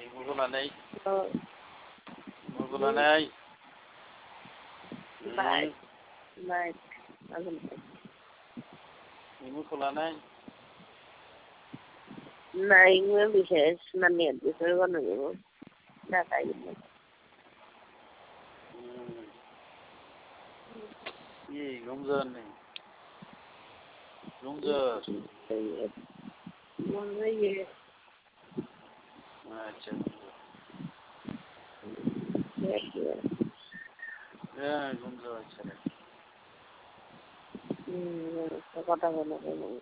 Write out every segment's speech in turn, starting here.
Mugulanay. Oh, Mugulanay. bye. Bye. Mugulanay. Này nguyên bị sẽ nằm miệng bị phải con nữa. Đã tại vì Gì công dân này. Công giờ. muốn cái gì अच्छा. đẹp kìa. công giờ अच्छा. Sao có tao nó cái này.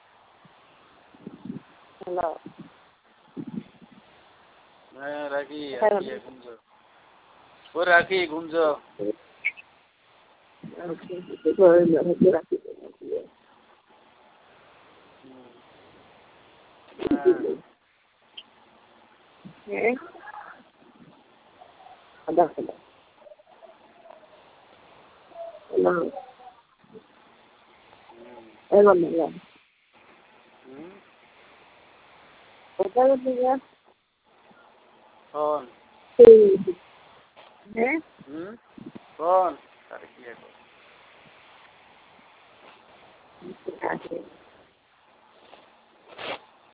Hello. राखी công giờ. वो राखी công giờ. Rồi nữa thì ra cái này. Ada. Hello. Hello Maria. Apa dia? कौन? हैं? कौन? तारीख है कौन?